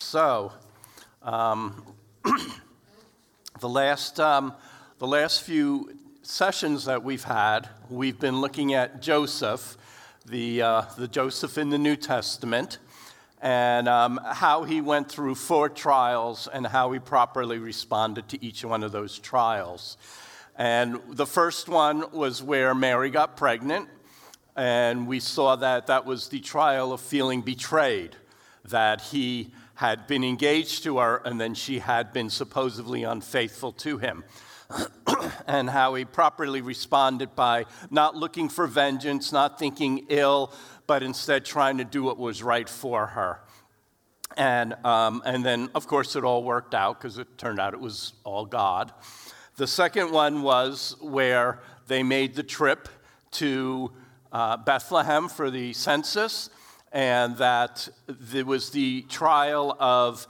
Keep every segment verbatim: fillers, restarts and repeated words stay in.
So, um, the last um, the last few sessions that we've had, we've been looking at Joseph, the uh, the Joseph in the New Testament, and um, how he went through four trials and how he properly responded to each one of those trials. And the first one was where Mary got pregnant, and we saw that that was the trial of feeling betrayed, that he had been engaged to her and then she had been supposedly unfaithful to him, and how he properly responded by not looking for vengeance, not thinking ill, but instead trying to do what was right for her. And, um, and then, of course, it all worked out because it turned out it was all God. The second one was where they made the trip to uh, Bethlehem for the census, and that there was the trial of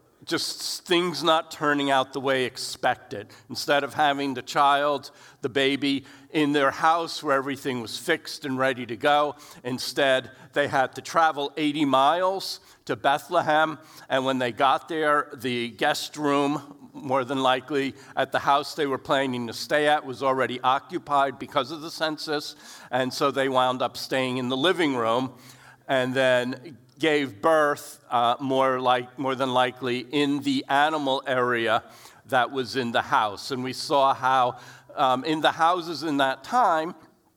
just things not turning out the way expected. Instead of having the child, the baby, in their house where everything was fixed and ready to go, instead they had to travel eighty miles to Bethlehem, and when they got there, the guest room, more than likely, at the house they were planning to stay at was already occupied because of the census, and so they wound up staying in the living room, and then gave birth, uh, more like more than likely, in the animal area that was in the house. And we saw how um, in the houses in that time,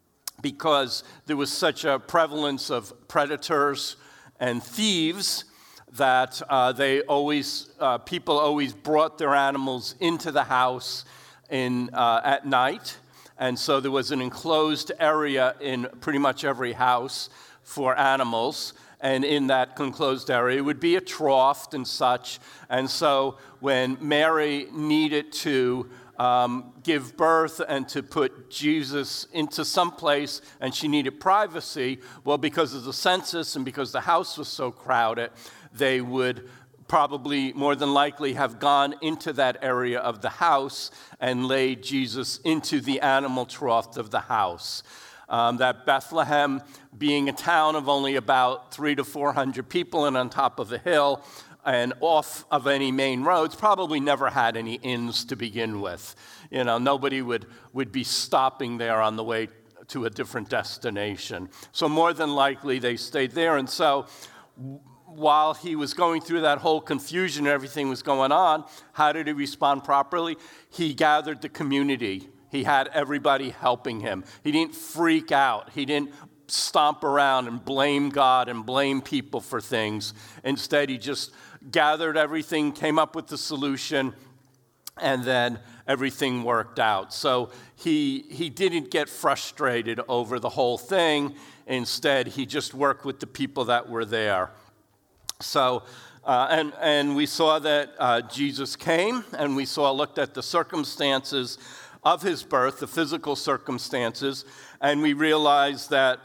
because there was such a prevalence of predators and thieves, that uh, they always uh, people always brought their animals into the house in uh, at night, and so there was an enclosed area in pretty much every house for animals. And in that enclosed area would be a trough and such. And so when Mary needed to um, give birth and to put Jesus into some place, and she needed privacy, well, because of the census and because the house was so crowded, they would probably more than likely have gone into that area of the house and laid Jesus into the animal trough of the house. Um, that Bethlehem, being a town of only about three to four hundred people and on top of a hill and off of any main roads, probably never had any inns to begin with. You know, nobody would, would be stopping there on the way to a different destination. So more than likely they stayed there. And so while he was going through that whole confusion and everything was going on, how did he respond properly? He gathered the community. He had everybody helping him. He didn't freak out. He didn't stomp around and blame God and blame people for things. Instead, he just gathered everything, came up with the solution, and then everything worked out. So he he didn't get frustrated over the whole thing. Instead, he just worked with the people that were there. So, uh, and, and we saw that uh, Jesus came, and we saw, looked at the circumstances of his birth, the physical circumstances, and we realized that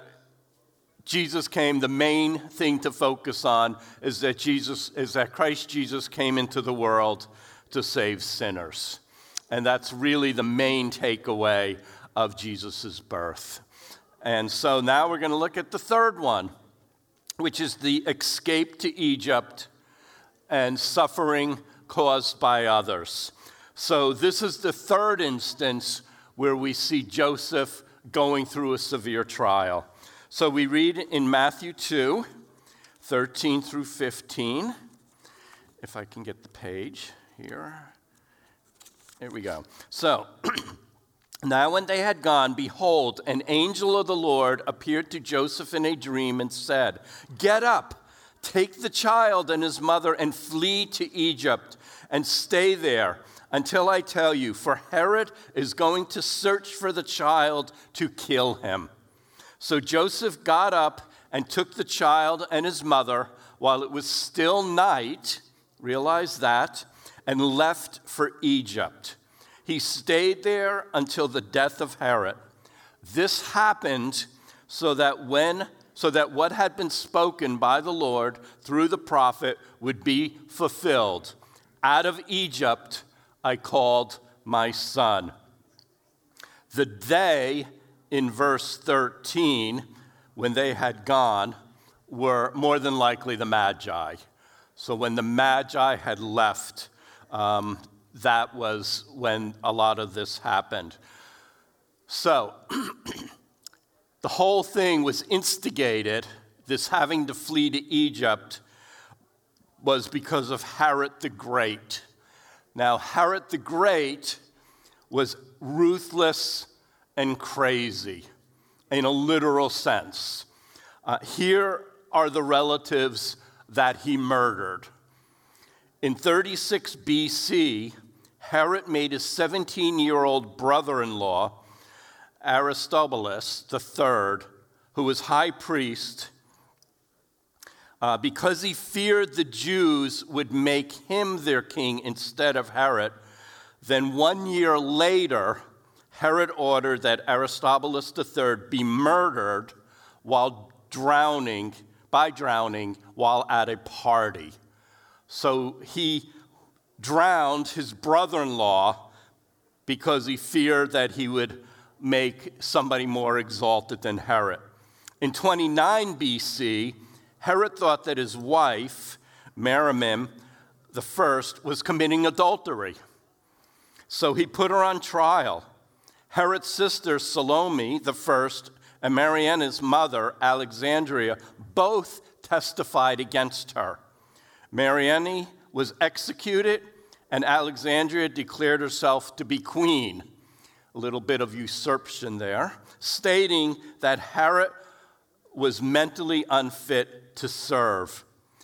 Jesus came, the main thing to focus on is that Jesus, is that Christ Jesus came into the world to save sinners. And that's really the main takeaway of Jesus' birth. And so now we're going to look at the third one, which is the escape to Egypt and suffering caused by others. So this is the third instance where we see Joseph going through a severe trial. So we read in Matthew two, thirteen through fifteen. If I can get the page here. Here we go. So, now when they had gone, behold, an angel of the Lord appeared to Joseph in a dream and said, "Get up, take the child and his mother and flee to Egypt and stay there until I tell you, for Herod is going to search for the child to kill him." So Joseph got up and took the child and his mother while it was still night, realize that, and left for Egypt. He stayed there until the death of Herod. This happened so that when so that what had been spoken by the Lord through the prophet would be fulfilled. Out of Egypt I called my son. The they, in verse thirteen, when they had gone, were more than likely the Magi. So when the Magi had left, um, that was when a lot of this happened. So the whole thing was instigated, this having to flee to Egypt, was because of Herod the Great. Now, Herod the Great was ruthless and crazy in a literal sense. Uh, here are the relatives that he murdered. In thirty-six B C, Herod made his seventeen-year-old brother-in-law, Aristobulus the third, who was high priest, uh, because he feared the Jews would make him their king instead of Herod. Then one year later, Herod ordered that Aristobulus the third be murdered while drowning, by drowning while at a party. So he drowned his brother-in-law because he feared that he would make somebody more exalted than Herod. In twenty-nine B C, Herod thought that his wife, Merimim the first, was committing adultery. So he put her on trial. Herod's sister, Salome the first, and Marianna's mother, Alexandria, both testified against her. Marianna was executed, and Alexandria declared herself to be queen. A little bit of usurpation there, stating that Herod was mentally unfit to serve.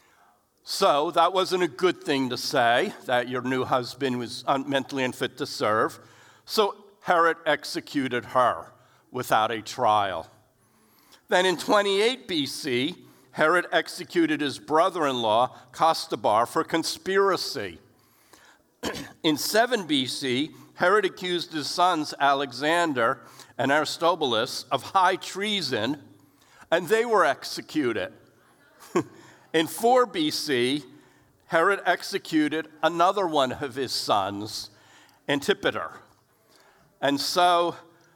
So that wasn't a good thing to say, that your new husband was un- mentally unfit to serve. So Herod executed her without a trial. Then in twenty-eight B C, Herod executed his brother-in-law, Costobar, for conspiracy. In seven B C, Herod accused his sons, Alexander and Aristobulus, of high treason, and they were executed. In four B C, Herod executed another one of his sons, Antipater. And so,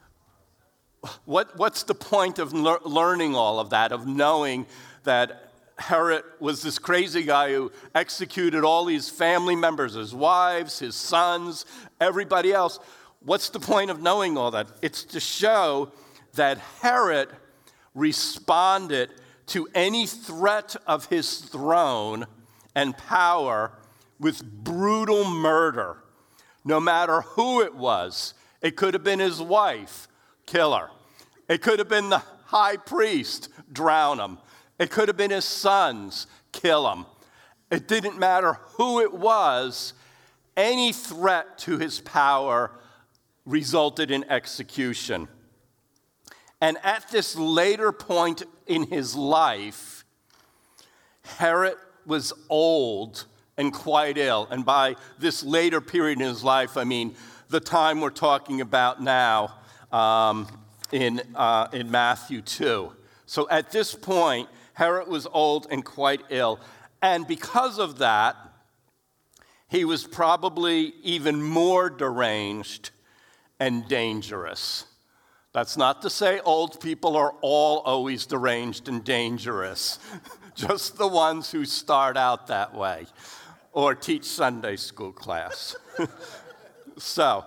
what, what's the point of le- learning all of that, of knowing that Herod was this crazy guy who executed all these family members, his wives, his sons, everybody else? What's the point of knowing all that? It's to show that Herod responded to any threat of his throne and power with brutal murder, no matter who it was. It could have been his wife, kill her. It could have been the high priest, drown him. It could have been his sons, kill him. It didn't matter who it was. Any threat to his power resulted in execution. And at this later point in his life, Herod was old and quite ill. And by this later period in his life, I mean the time we're talking about now um, in, uh, in Matthew two. So at this point, Herod was old and quite ill. And because of that, he was probably even more deranged and dangerous. That's not to say old people are all always deranged and dangerous, just the ones who start out that way or teach Sunday school class. so,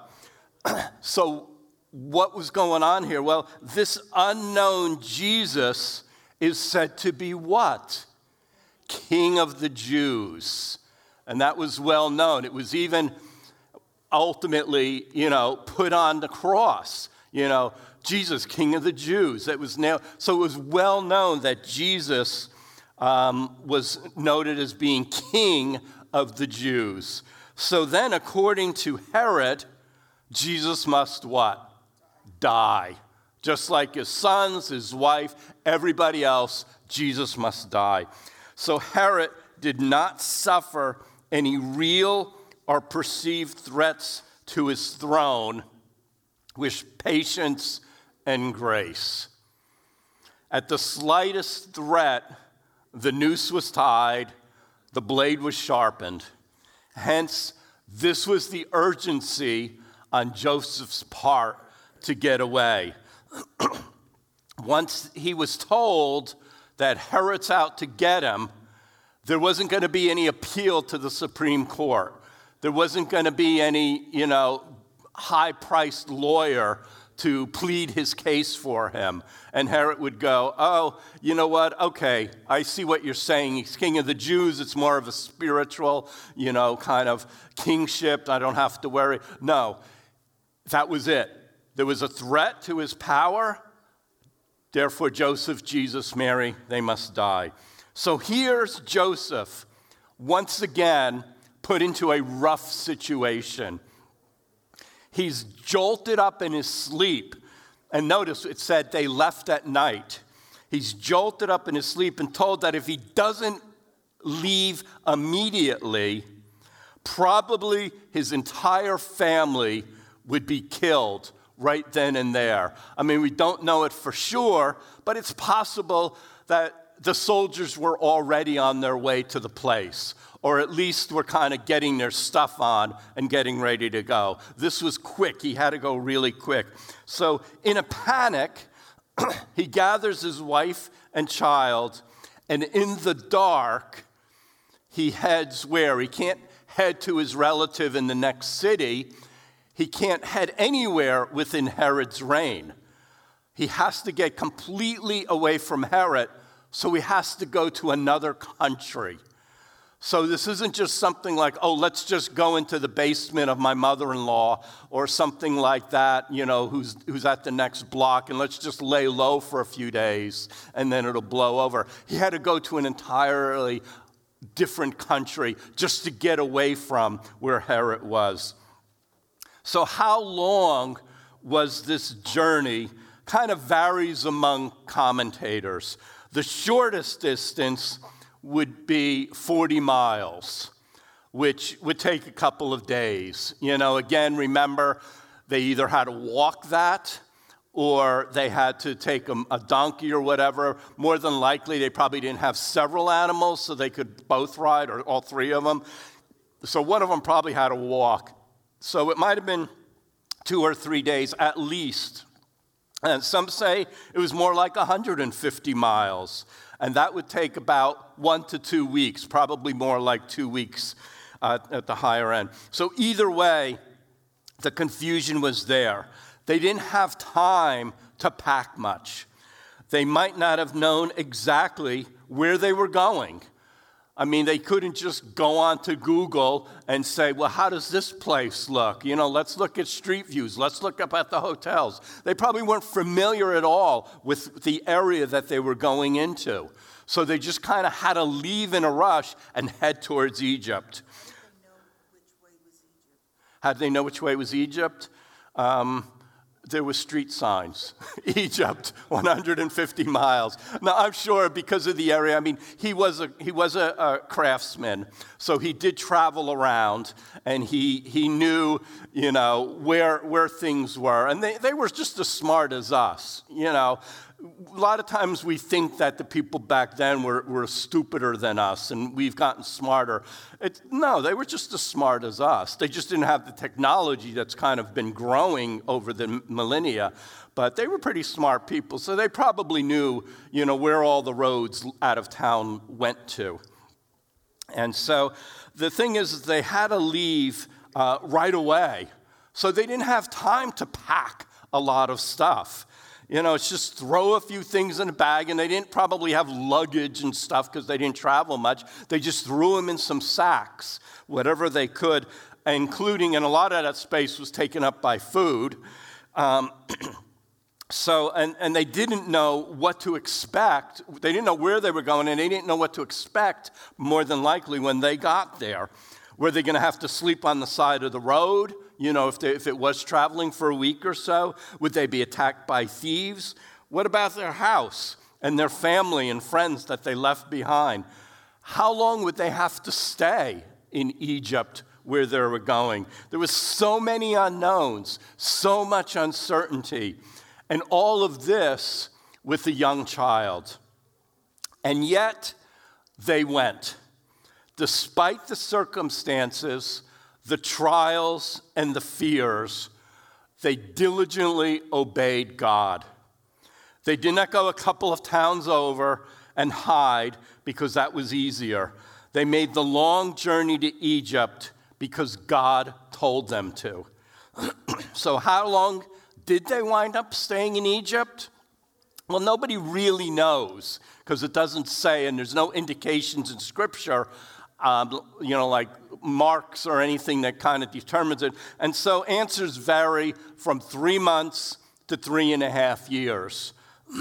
so what was going on here? Well, this unknown Jesus is said to be what? King of the Jews. And that was well known. It was even ultimately, you know, put on the cross. You know, Jesus, King of the Jews. It was now, so it was well known that Jesus um, was noted as being King of the Jews. So then, according to Herod, Jesus must what? Die. Just like his sons, his wife, everybody else, Jesus must die. So Herod did not suffer any real or perceived threats to his throne with patience and grace. At the slightest threat, the noose was tied, the blade was sharpened. Hence, this was the urgency on Joseph's part to get away. Once he was told that Herod's out to get him, There wasn't going to be any appeal to the Supreme Court. There wasn't going to be any, you know, high-priced lawyer to plead his case for him. And Herod would go, oh, you know what? Okay, I see what you're saying. He's king of the Jews. It's more of a spiritual, you know, kind of kingship. I don't have to worry. No, that was it. There was a threat to his power. Therefore, Joseph, Jesus, Mary, they must die. So here's Joseph, once again, put into a rough situation. He's jolted up in his sleep. And notice it said they left at night. He's jolted up in his sleep and told that if he doesn't leave immediately, probably his entire family would be killed right then and there. I mean, we don't know it for sure, but it's possible that the soldiers were already on their way to the place, or at least were kind of getting their stuff on and getting ready to go. This was quick. He had to go really quick. So in a panic, he gathers his wife and child, and in the dark, he heads where? He can't head to his relative in the next city. He can't head anywhere within Herod's reign. He has to get completely away from Herod, so he has to go to another country. So this isn't just something like, oh, let's just go into the basement of my mother-in-law or something like that, you know, who's who's at the next block, and let's just lay low for a few days and then it'll blow over. He had to go to an entirely different country just to get away from where Herod was. So how long was this journey? Kind of varies among commentators. The shortest distance would be forty miles, which would take a couple of days. You know, again, remember, they either had to walk that or they had to take a, a donkey or whatever. More than likely, they probably didn't have several animals, so they could both ride, or all three of them. So one of them probably had to walk. So it might have been two or three days at least. And some say it was more like one hundred fifty miles. And that would take about one to two weeks, probably more like two weeks uh, at the higher end. So either way, the confusion was there. They didn't have time to pack much. They might not have known exactly where they were going. I mean, they couldn't just go on to Google and say, well, how does this place look? You know, let's look at street views. Let's look up at the hotels. They probably weren't familiar at all with the area that they were going into. So they just kind of had to leave in a rush and head towards Egypt. How did they know which way was Egypt? Um, There were street signs. Egypt, one hundred fifty miles. Now, I'm sure because of the area, I mean, he was a he was a, a craftsman, so he did travel around, and he he knew, you know, where where things were. And they, they were just as smart as us, you know. A lot of times we think that the people back then were, were stupider than us, and we've gotten smarter. It, no, they were just as smart as us. They just didn't have the technology that's kind of been growing over the millennia, but they were pretty smart people, so they probably knew, you know, where all the roads out of town went to. And so the thing is, they had to leave uh, right away, so they didn't have time to pack a lot of stuff. You know, it's just throw a few things in a bag, and they didn't probably have luggage and stuff because they didn't travel much. They just threw them in some sacks, whatever they could, including, and a lot of that space was taken up by food. Um, so, and, and they didn't know what to expect. They didn't know where they were going, and they didn't know what to expect, more than likely, when they got there. Were they going to have to sleep on the side of the road? You know, if, they, if it was traveling for a week or so, would they be attacked by thieves? What about their house and their family and friends that they left behind? How long would they have to stay in Egypt where they were going? There was so many unknowns, so much uncertainty, and all of this with a young child. And yet, they went. Despite the circumstances, the trials and the fears, they diligently obeyed God. They did not go a couple of towns over and hide because that was easier. They made the long journey to Egypt because God told them to. So how long did they wind up staying in Egypt? Well, nobody really knows because it doesn't say, and there's no indications in Scripture, um, you know, like marks or anything that kind of determines it. And so answers vary from three months to three and a half years.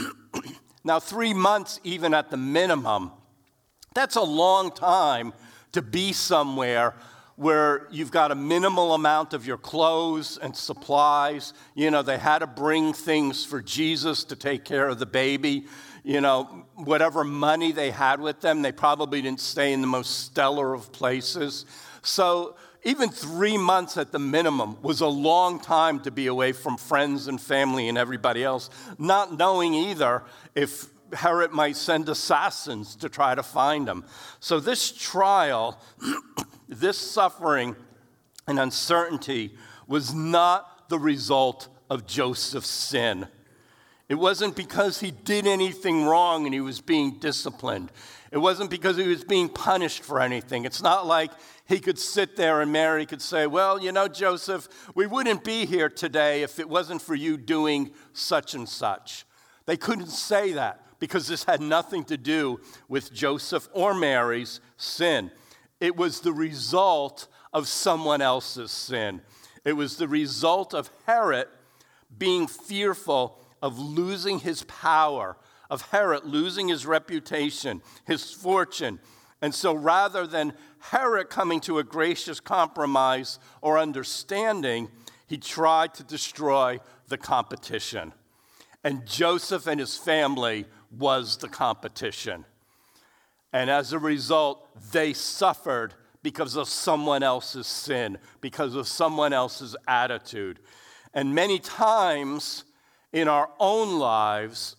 Now, three months, even at the minimum, that's a long time to be somewhere where you've got a minimal amount of your clothes and supplies. You know, they had to bring things for Jesus to take care of the baby. You know, whatever money they had with them, they probably didn't stay in the most stellar of places. So even three months at the minimum was a long time to be away from friends and family and everybody else, not knowing either if Herod might send assassins to try to find them. So this trial, this suffering and uncertainty was not the result of Joseph's sin. It wasn't because he did anything wrong and he was being disciplined. It wasn't because he was being punished for anything. It's not like he could sit there and Mary could say, well, you know, Joseph, we wouldn't be here today if it wasn't for you doing such and such. They couldn't say that because this had nothing to do with Joseph or Mary's sin. It was the result of someone else's sin. It was the result of Herod being fearful of losing his power, of Herod losing his reputation, his fortune. And so rather than Herod coming to a gracious compromise or understanding, he tried to destroy the competition. And Joseph and his family was the competition. And as a result, they suffered because of someone else's sin, because of someone else's attitude. And many times in our own lives,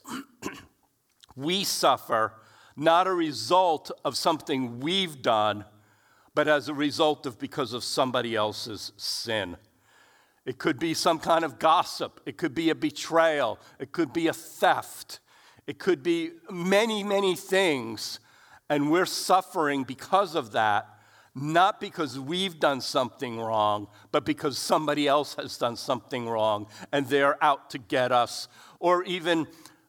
we suffer not a result of something we've done, but as a result of because of somebody else's sin. It could be some kind of gossip. It could be a betrayal. It could be a theft. It could be many, many things. And we're suffering because of that, not because we've done something wrong, but because somebody else has done something wrong, and they're out to get us. Or even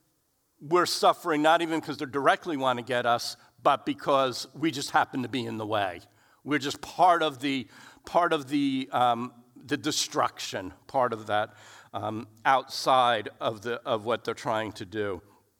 we're suffering not even because they directly want to get us, but because we just happen to be in the way. We're just part of the part of the um, the destruction, part of that um, outside of the of what they're trying to do.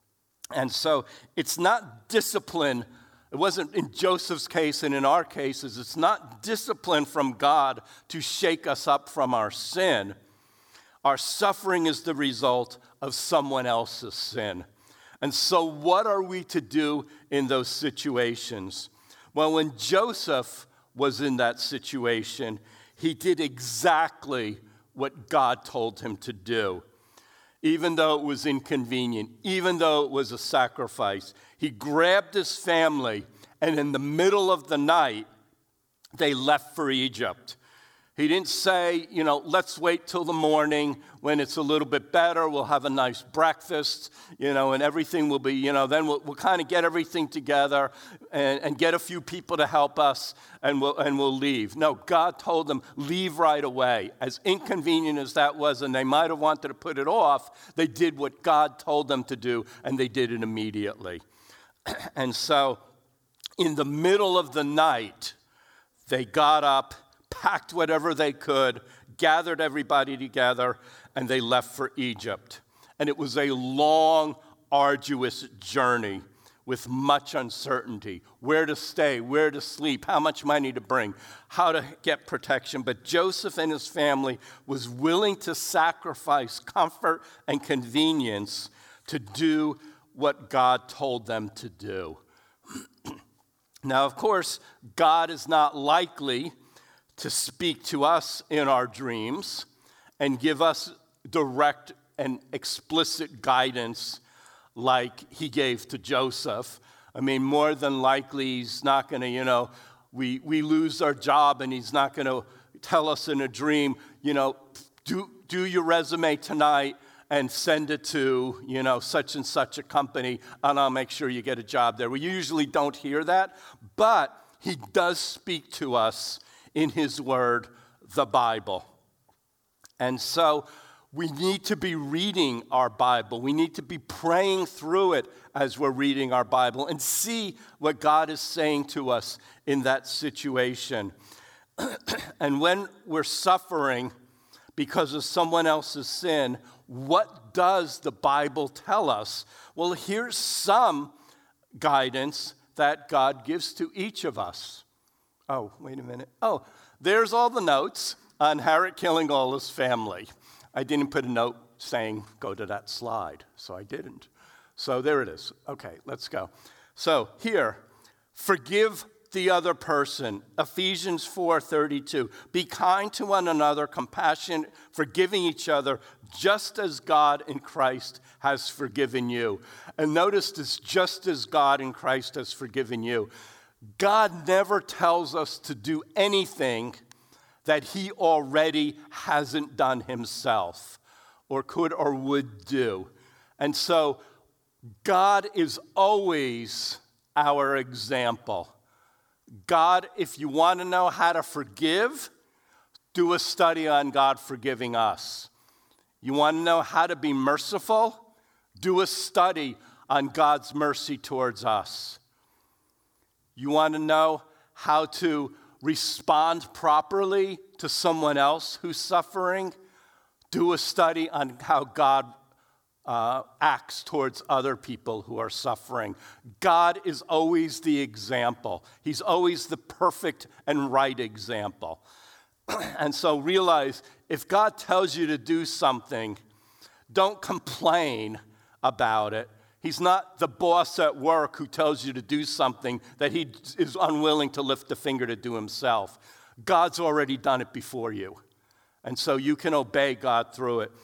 And so it's not discipline. It wasn't in Joseph's case and in our cases. It's not discipline from God to shake us up from our sin. Our suffering is the result of someone else's sin. And so what are we to do in those situations? Well, when Joseph was in that situation, he did exactly what God told him to do. Even though it was inconvenient, even though it was a sacrifice, he grabbed his family, and in the middle of the night, they left for Egypt. He didn't say, you know, let's wait till the morning when it's a little bit better. We'll have a nice breakfast, you know, and everything will be, you know, then we'll, we'll kind of get everything together and, and get a few people to help us, and we'll, and we'll leave. No, God told them, leave right away. As inconvenient as that was, and they might have wanted to put it off, they did what God told them to do, and they did it immediately. And so in the middle of the night, they got up, packed whatever they could, gathered everybody together, and they left for Egypt. And it was a long, arduous journey with much uncertainty. Where to stay, where to sleep, how much money to bring, how to get protection. But Joseph and his family was willing to sacrifice comfort and convenience to do what God told them to do. Now, of course, God is not likely to speak to us in our dreams and give us direct and explicit guidance like he gave to Joseph. I mean, more than likely, he's not going to, you know, we, we lose our job and he's not going to tell us in a dream, you know, do, do your resume tonight and send it to, you know, such and such a company, and I'll make sure you get a job there. We usually don't hear that, but he does speak to us in his word, the Bible. And so we need to be reading our Bible. We need to be praying through it as we're reading our Bible and see what God is saying to us in that situation. And when we're suffering because of someone else's sin, what does the Bible tell us? Well, here's some guidance that God gives to each of us. Oh, wait a minute. Oh, there's all the notes on Harriet Killingall's family. I didn't put a note saying go to that slide, so I didn't. So there it is. Okay, let's go. So here, forgive the other person. Ephesians four thirty-two. Be kind to one another, compassionate, forgiving each other, just as God in Christ has forgiven you. And notice this, just as God in Christ has forgiven you. God never tells us to do anything that he already hasn't done himself or could or would do. And so God is always our example. God, if you want to know how to forgive, do a study on God forgiving us. You want to know how to be merciful? Do a study on God's mercy towards us. You want to know how to respond properly to someone else who's suffering? Do a study on how God uh, acts towards other people who are suffering. God is always the example. He's always the perfect and right example. And so realize, if God tells you to do something, don't complain about it. He's not the boss at work who tells you to do something that he is unwilling to lift a finger to do himself. God's already done it before you. And so you can obey God through it.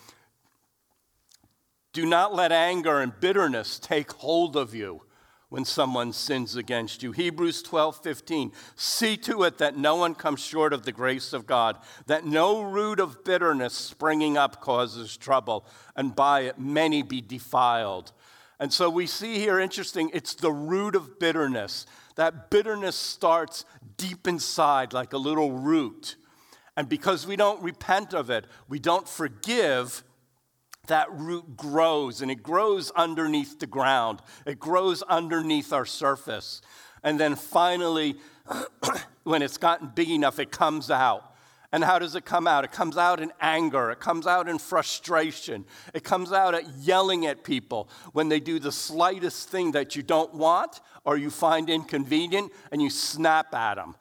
Do not let anger and bitterness take hold of you when someone sins against you. Hebrews twelve fifteen. See to it that no one comes short of the grace of God, that no root of bitterness springing up causes trouble, and by it many be defiled. And so we see here, interesting, it's the root of bitterness. That bitterness starts deep inside like a little root. And because we don't repent of it, we don't forgive, that root grows, and it grows underneath the ground. It grows underneath our surface. And then finally, when it's gotten big enough, it comes out. And how does it come out? It comes out in anger. It comes out in frustration. It comes out at yelling at people when they do the slightest thing that you don't want or you find inconvenient, and you snap at them.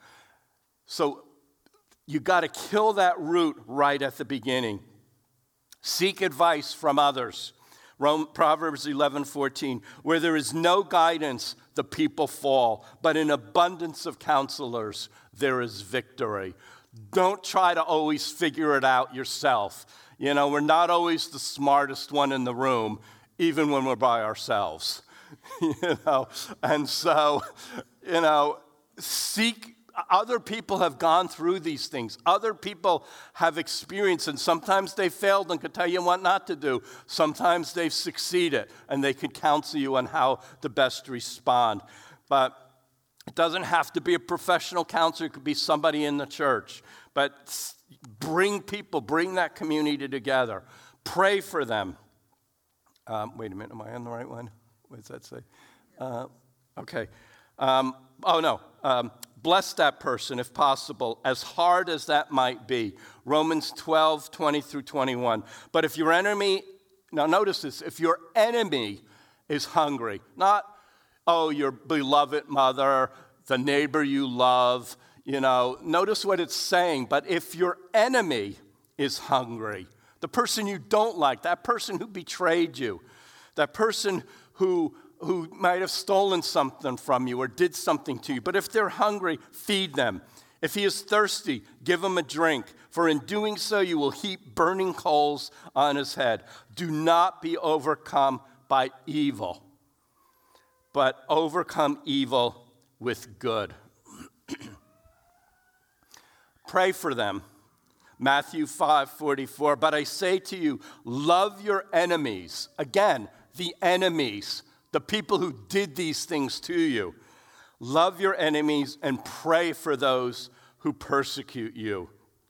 So you got to kill that root right at the beginning. Seek advice from others. Proverbs eleven fourteen. Where there is no guidance, the people fall, but in abundance of counselors, there is victory. Don't try to always figure it out yourself. You know, we're not always the smartest one in the room, even when we're by ourselves. You know, and so, you know, seek. Other people have gone through these things. Other people have experienced, and sometimes they failed and could tell you what not to do. Sometimes they've succeeded, and they could counsel you on how to best respond. But it doesn't have to be a professional counselor. It could be somebody in the church. But bring people, bring that community together. Pray for them. Um, wait a minute, am I on the right one? What does that say? Uh, okay. Um, oh, no. Um, bless that person, if possible, as hard as that might be. Romans twelve, twenty through twenty-one. But if your enemy, now notice this, if your enemy is hungry, not, oh, your beloved mother, the neighbor you love, you know, notice what it's saying. But if your enemy is hungry, the person you don't like, that person who betrayed you, that person who who might have stolen something from you or did something to you, but if they're hungry, feed them. If he is thirsty, give him a drink, for in doing so you will heap burning coals on his head. Do not be overcome by evil, but overcome evil with good. Pray for them. Matthew five forty-four, but I say to you, love your enemies. Again, the enemies, the people who did these things to you. love your enemies, and pray for those who persecute you.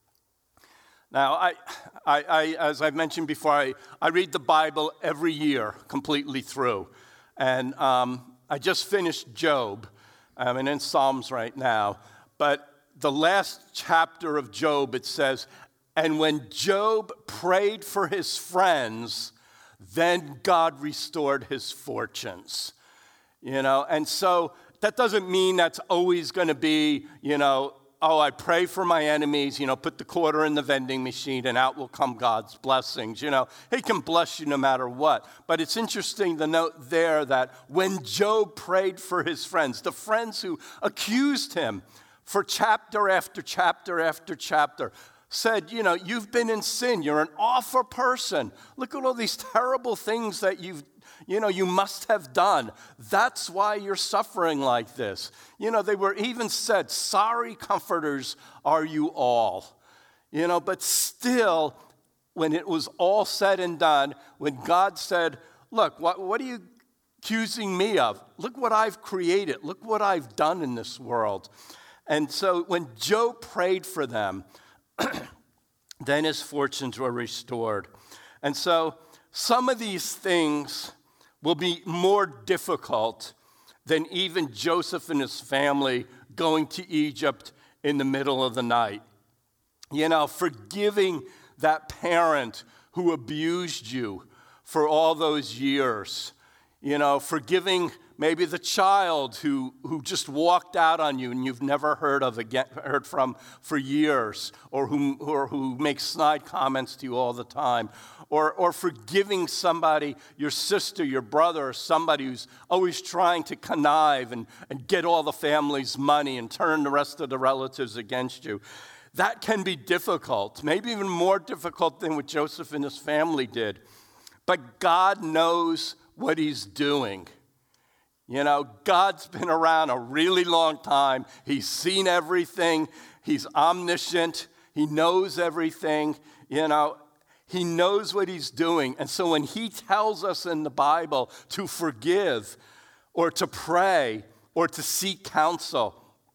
Now, I, I, I as I've mentioned before, I, I read the Bible every year completely through. And um, I just finished Job. I'm in Psalms right now. But the last chapter of Job, it says, and when Job prayed for his friends, then God restored his fortunes. You know, and so that doesn't mean that's always going to be, you know, oh, I pray for my enemies, you know, put the quarter in the vending machine and out will come God's blessings. You know, he can bless you no matter what. But it's interesting to note there that when Job prayed for his friends, the friends who accused him for chapter after chapter after chapter, said, you know, you've been in sin. You're an awful person. Look at all these terrible things that you've You know, you must have done. That's why you're suffering like this. You know, they were even said, sorry comforters are you all. You know, but still, when it was all said and done, when God said, look, what, what are you accusing me of? Look what I've created. Look what I've done in this world. And so when Job prayed for them, then his fortunes were restored. And so some of these things will be more difficult than even Joseph and his family going to Egypt in the middle of the night. You know, forgiving that parent who abused you for all those years. You know, forgiving maybe the child who, who just walked out on you and you've never heard of again, heard from for years, or who, or who makes snide comments to you all the time. Or, or forgiving somebody, your sister, your brother, or somebody who's always trying to connive and, and get all the family's money and turn the rest of the relatives against you. That can be difficult, maybe even more difficult than what Joseph and his family did. But God knows what he's doing. You know, God's been around a really long time. He's seen everything. He's omniscient. He knows everything, you know. He knows what he's doing. And so when he tells us in the Bible to forgive or to pray or to seek counsel,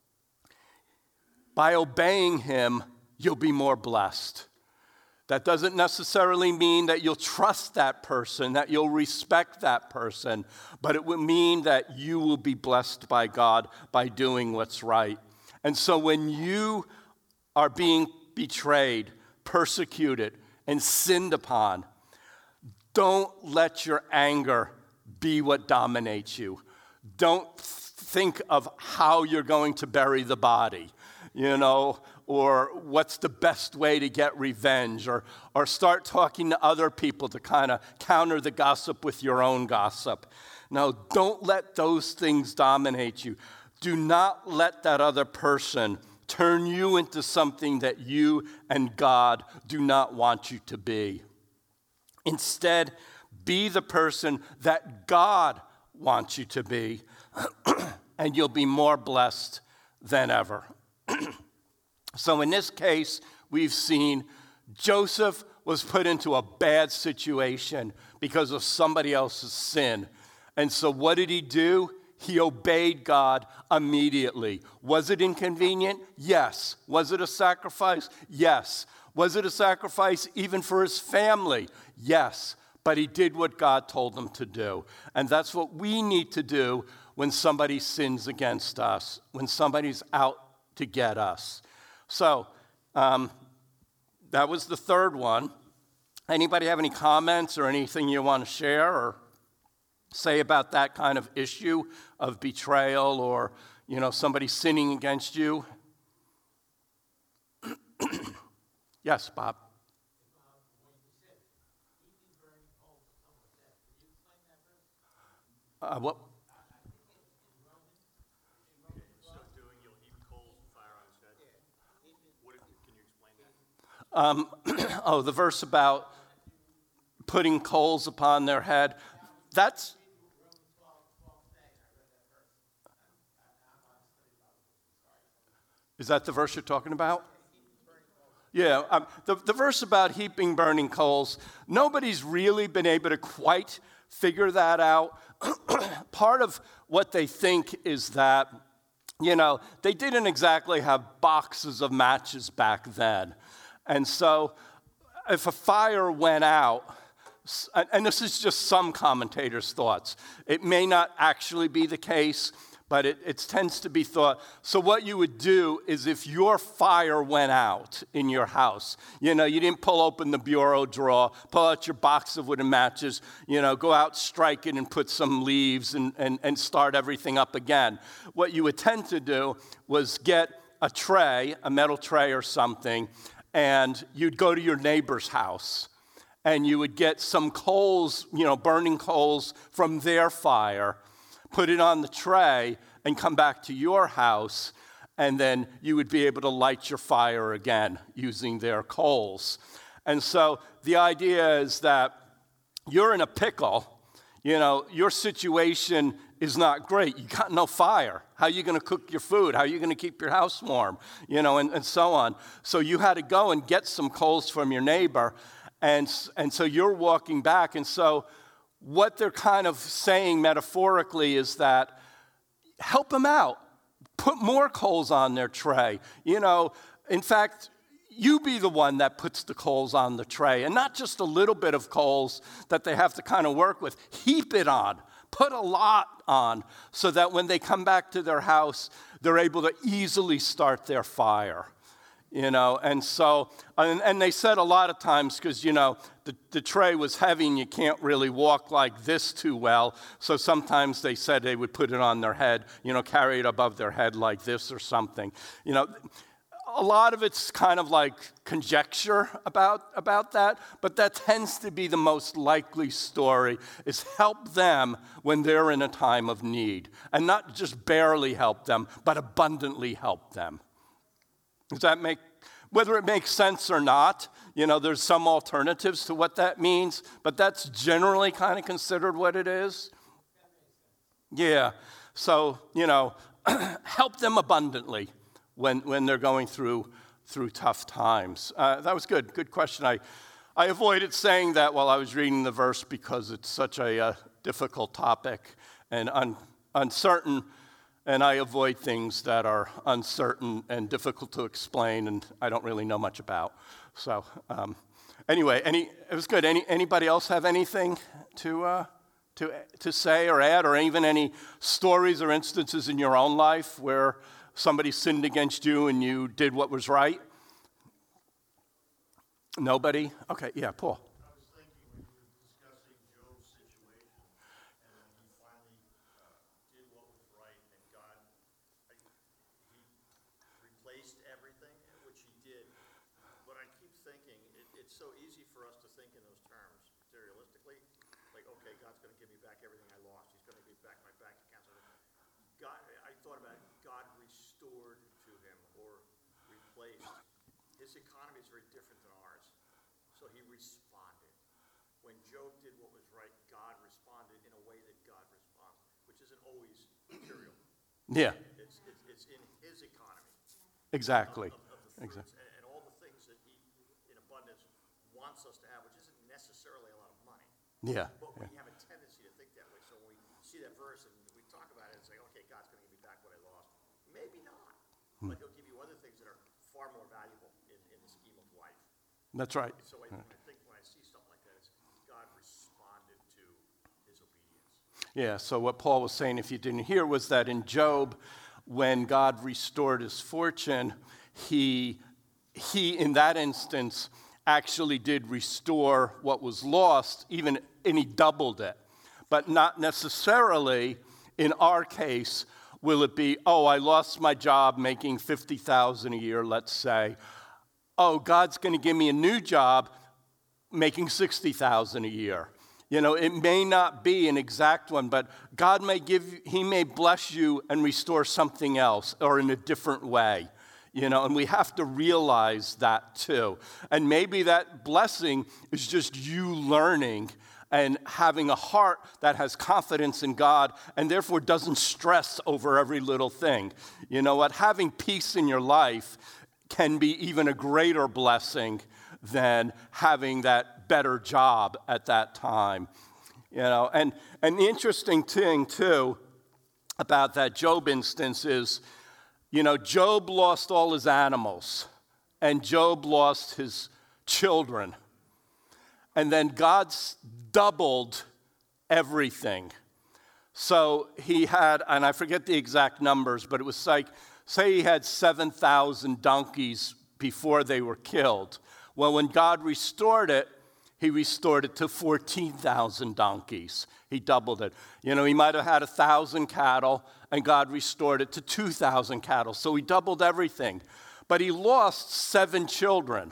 by obeying him, you'll be more blessed. That doesn't necessarily mean that you'll trust that person, that you'll respect that person, but it will mean that you will be blessed by God by doing what's right. And so when you are being betrayed, persecuted, and sinned upon, don't let your anger be what dominates you. Don't think of how you're going to bury the body, you know, or what's the best way to get revenge, or, or start talking to other people to kind of counter the gossip with your own gossip. No, don't let those things dominate you. Do not let that other person turn you into something that you and God do not want you to be. Instead, be the person that God wants you to be, and you'll be more blessed than ever. So in this case, we've seen Joseph was put into a bad situation because of somebody else's sin. And so what did he do? He obeyed God immediately. Was it inconvenient? Yes. Was it a sacrifice? Yes. Was it a sacrifice even for his family? Yes. But he did what God told him to do. And that's what we need to do when somebody sins against us, when somebody's out to get us. So um, that was the third one. Anybody have any comments or anything you want to share or say about that kind of issue of betrayal, or, you know, somebody sinning against you? Yes, Bob. Uh, what? Um, oh, the verse about putting coals upon their head. That's Is that the verse you're talking about? Yeah, um, the, the verse about heaping burning coals, nobody's really been able to quite figure that out. Part of what they think is that you know, they didn't exactly have boxes of matches back then. And so if a fire went out, and this is just some commentators' thoughts, it may not actually be the case, but it, it tends to be thought. So what you would do is if your fire went out in your house, you know, you didn't pull open the bureau drawer, pull out your box of wooden matches, you know, go out, strike it, and put some leaves and, and, and start everything up again. What you would tend to do was get a tray, a metal tray or something, and you'd go to your neighbor's house, and you would get some coals, you know, burning coals from their fire, put it on the tray, and come back to your house, and then you would be able to light your fire again using their coals. And so the idea is that you're in a pickle, you know, your situation is not great. You got no fire. How are you going to cook your food? How are you going to keep your house warm? You know, and, and so on. So you had to go and get some coals from your neighbor, and, and so you're walking back, and so what they're kind of saying metaphorically is that help them out. Put more coals on their tray. You know, in fact, you be the one that puts the coals on the tray, and not just a little bit of coals that they have to kind of work with. Heap it on. Put a lot on so that when they come back to their house, they're able to easily start their fire. You know, and so, and, and they said a lot of times, because, you know, the, the tray was heavy and you can't really walk like this too well, so sometimes they said they would put it on their head, you know, carry it above their head like this or something. You know, a lot of it's kind of like conjecture about, about that, but that tends to be the most likely story, is help them when they're in a time of need, and not just barely help them, but abundantly help them. Does that make, whether it makes sense or not, you know, there's some alternatives to what that means, but that's generally kind of considered what it is. Yeah, so, you know, help them abundantly when, when they're going through, through tough times. Uh, that was good, good question. I, I avoided saying that while I was reading the verse because it's such a uh, difficult topic and un, uncertain. And I avoid things that are uncertain and difficult to explain, and I don't really know much about. So, um, anyway, any it was good. Any anybody else have anything to uh, to to say or add, or even any stories or instances in your own life where somebody sinned against you and you did what was right? Nobody? Okay, yeah, Paul. His economy is very different than ours. So he responded. When Job did what was right, God responded in a way that God responds, which isn't always material. Yeah. It's, it's, it's in his economy. Exactly. Of, of, of the fruits exactly. and, and all the things that he, in abundance, wants us to have, which isn't necessarily a lot of money. Yeah. But yeah. we have a tendency to think that way. So when we see that verse and we talk about it and say, okay, God's going to give me back what I lost. Maybe not. Hmm. But he'll give you other things that are far more valuable in, in the scheme of life. That's right. So I, I think when I see something like that, it's God responded to his obedience. Yeah, so what Paul was saying, if you didn't hear, was that in Job, when God restored his fortune, he, he in that instance, actually did restore what was lost, even, and he doubled it. But not necessarily, in our case, will it be, oh, I lost my job making fifty thousand dollars a year, let's say. Oh, God's going to give me a new job making sixty thousand dollars a year. You know, it may not be an exact one, but God may give you, he may bless you and restore something else or in a different way. You know, and we have to realize that too. And maybe that blessing is just you learning and having a heart that has confidence in God and therefore doesn't stress over every little thing. You know what? Having peace in your life can be even a greater blessing than having that better job at that time. You know, and, and the interesting thing too about that Job instance is You know, Job lost all his animals, and Job lost his children. And then God doubled everything. So he had, and I forget the exact numbers, but it was like, say he had seven thousand donkeys before they were killed. Well, when God restored it, he restored it to fourteen thousand donkeys. He doubled it. You know, he might have had one thousand cattle, and God restored it to two thousand cattle. So he doubled everything. But he lost seven children.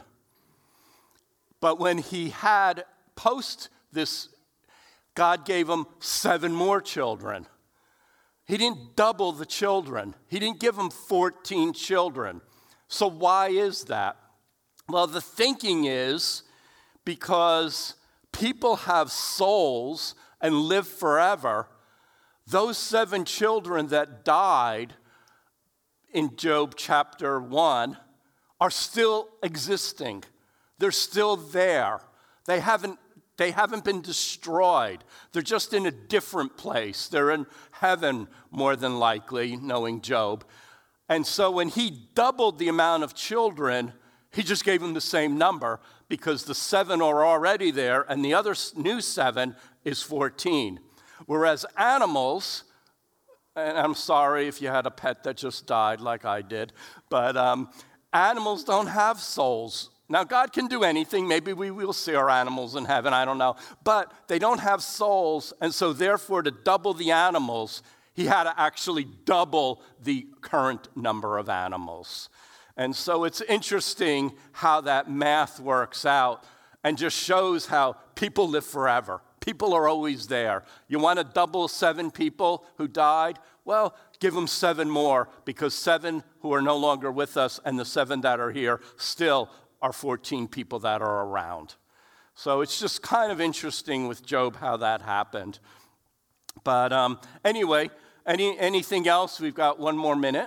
But when he had, post this, God gave him seven more children. He didn't double the children. He didn't give him fourteen children. So why is that? Well, the thinking is because people have souls and live forever. Those seven children that died in Job chapter one are still existing. They're still there. They haven't, they haven't been destroyed. They're just in a different place. They're in heaven, more than likely, knowing Job. And so when he doubled the amount of children, he just gave them the same number because the seven are already there and the other new seven is fourteen. Whereas animals, and I'm sorry if you had a pet that just died like I did, but um, animals don't have souls. Now, God can do anything. Maybe we will see our animals in heaven. I don't know. But they don't have souls. And so, therefore, to double the animals, he had to actually double the current number of animals. And so it's interesting how that math works out and just shows how people live forever. People are always there. You want to double seven people who died? Well, give them seven more because seven who are no longer with us and the seven that are here still are fourteen people that are around. So it's just kind of interesting with Job how that happened. But um, anyway, any anything else? We've got one more minute.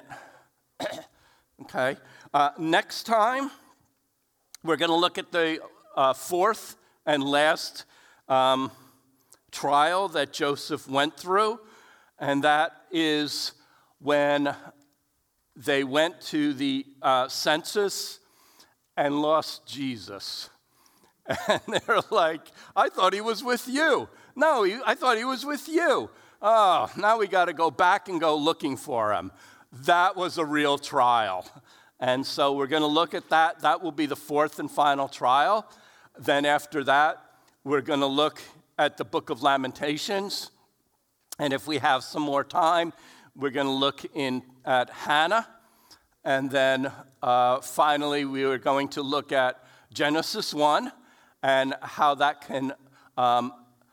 Okay. Uh, next time, we're going to look at the uh, fourth and last um, trial that Joseph went through, and that is when they went to the uh, census and lost Jesus. And they're like, I thought he was with you. No, he, I thought he was with you. Oh, now we got to go back and go looking for him. That was a real trial. And so we're going to look at that. That will be the fourth and final trial. Then after that, we're going to look at the book of Lamentations. And if we have some more time, we're going to look in at Hannah. And then uh, finally, we are going to look at Genesis one and how that can um,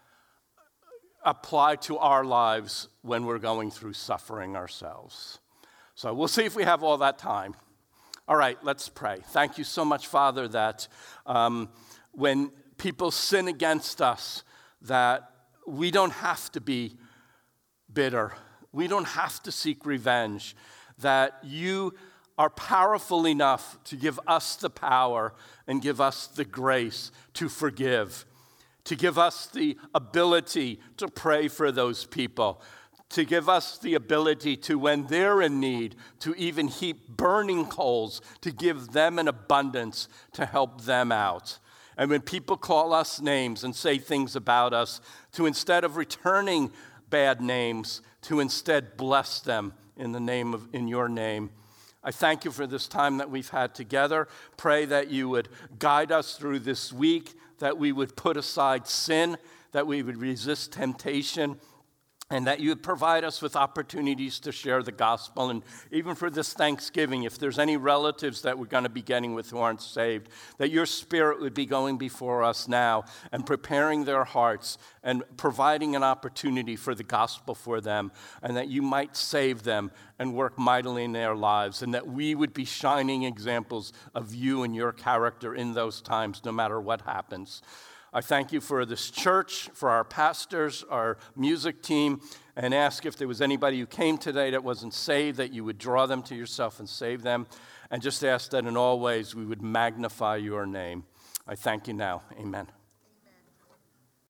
apply to our lives when we're going through suffering ourselves. So we'll see if we have all that time. All right, let's pray. Thank you so much, Father, that um, when people sin against us, that we don't have to be bitter. We don't have to seek revenge. That you are powerful enough to give us the power and give us the grace to forgive, to give us the ability to pray for those people, to give us the ability to, when they're in need, to even heap burning coals, to give them an abundance to help them out. And when people call us names and say things about us, to instead of returning bad names, to instead bless them in the name of, in your name. I thank you for this time that we've had together. Pray that you would guide us through this week, that we would put aside sin, that we would resist temptation, and that you would provide us with opportunities to share the gospel. And even for this Thanksgiving, if there's any relatives that we're going to be getting with who aren't saved, that your Spirit would be going before us now and preparing their hearts and providing an opportunity for the gospel for them, and that you might save them and work mightily in their lives, and that we would be shining examples of you and your character in those times, no matter what happens. I thank you for this church, for our pastors, our music team, and ask if there was anybody who came today that wasn't saved, that you would draw them to yourself and save them, and just ask that in all ways we would magnify your name. I thank you now. Amen.